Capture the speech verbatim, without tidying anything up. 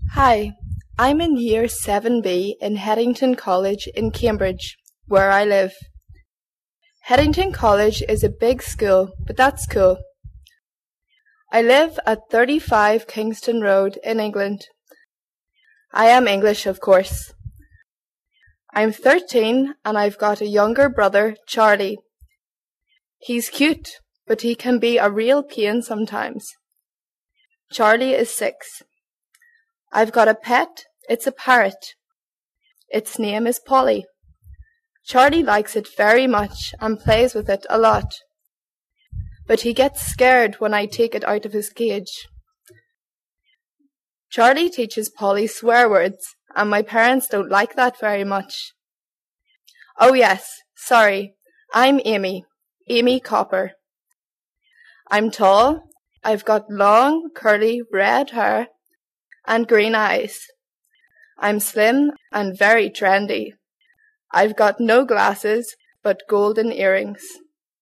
Hi, I'm in year seven B in Headington College in Cambridge, where I live. Headington College is a big school, but that's cool. I live at thirty-five Kingston Road in England. I am English, of course. I'm thirteen and I've got a younger brother, Charlie. He's cute, but he can be a real pain sometimes. Charlie is six. I've got a pet. It's a parrot. Its name is Polly. Charlie likes it very much and plays with it a lot. But he gets scared when I take it out of his cage. Charlie teaches Polly swear words, and my parents don't like that very much. Oh yes, sorry, I'm Amy, Amy Copper. I'm tall, I've got long, curly, red hair, and green eyes. I'm slim and very trendy. I've got no glasses, but golden earrings.